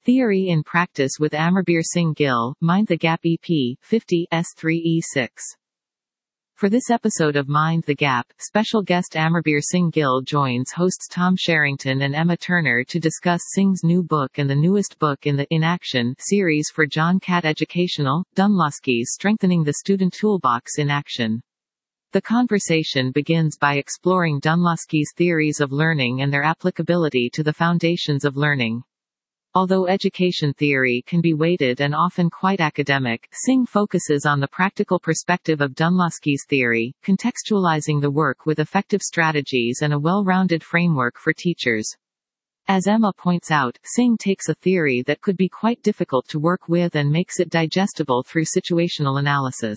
Theory in Practice with Amarbir Singh Gill, Mind the Gap EP, 50 S3E6. For this episode of Mind the Gap, special guest Amarbir Singh Gill joins hosts Tom Sherrington and Emma Turner to discuss Singh's new book and the newest book in the In Action series for John Catt Educational, Dunlosky's Strengthening the Student Toolbox in Action. The conversation begins by exploring Dunlosky's theories of learning and their applicability to the foundations of learning. Although education theory can be weighted and often quite academic, Singh focuses on the practical perspective of Dunlosky's theory, contextualizing the work with effective strategies and a well-rounded framework for teachers. As Emma points out, Singh takes a theory that could be quite difficult to work with and makes it digestible through situational analysis.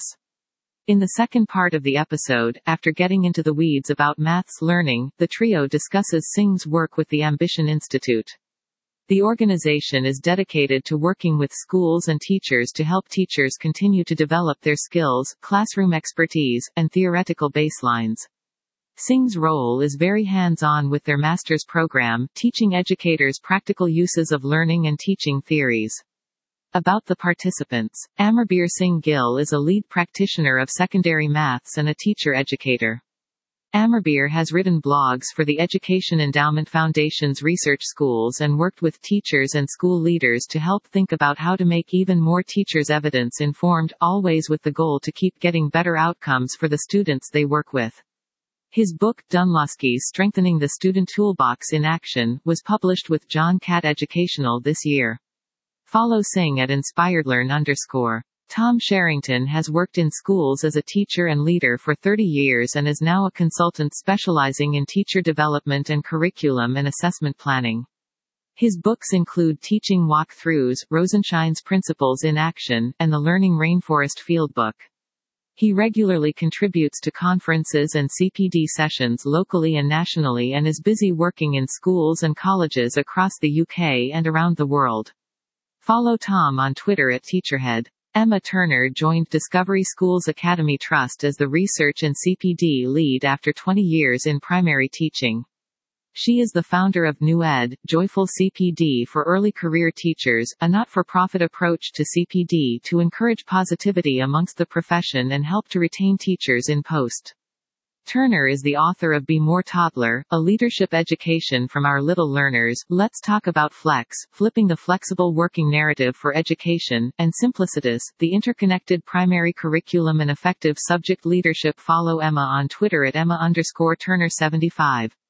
In the second part of the episode, after getting into the weeds about maths learning, the trio discusses Singh's work with the Ambition Institute. The organization is dedicated to working with schools and teachers to help teachers continue to develop their skills, classroom expertise, and theoretical baselines. Singh's role is very hands-on with their master's program, teaching educators practical uses of learning and teaching theories. About the participants, Amarbir Singh Gill is a lead practitioner of secondary maths and a teacher-educator. Amarbir has written blogs for the Education Endowment Foundation's research schools and worked with teachers and school leaders to help think about how to make even more teachers evidence-informed, always with the goal to keep getting better outcomes for the students they work with. His book, Dunlosky's Strengthening the Student Toolbox in Action, was published with John Catt Educational this year. Follow Singh at InspiredLearn_. Tom Sherrington has worked in schools as a teacher and leader for 30 years and is now a consultant specializing in teacher development and curriculum and assessment planning. His books include Teaching Walkthroughs, Rosenshine's Principles in Action, and the Learning Rainforest Fieldbook. He regularly contributes to conferences and CPD sessions locally and nationally and is busy working in schools and colleges across the UK and around the world. Follow Tom on Twitter at Teacherhead. Emma Turner joined Discovery Schools Academy Trust as the research and CPD lead after 20 years in primary teaching. She is the founder of New Ed, Joyful CPD for early career teachers, a not-for-profit approach to CPD to encourage positivity amongst the profession and help to retain teachers in post. Turner is the author of Be More Toddler, a leadership education from our little learners, Let's Talk About Flex, Flipping the Flexible Working Narrative for Education, and Simplicitus, the Interconnected Primary Curriculum and Effective Subject Leadership. Follow Emma on Twitter at Emma_Turner75.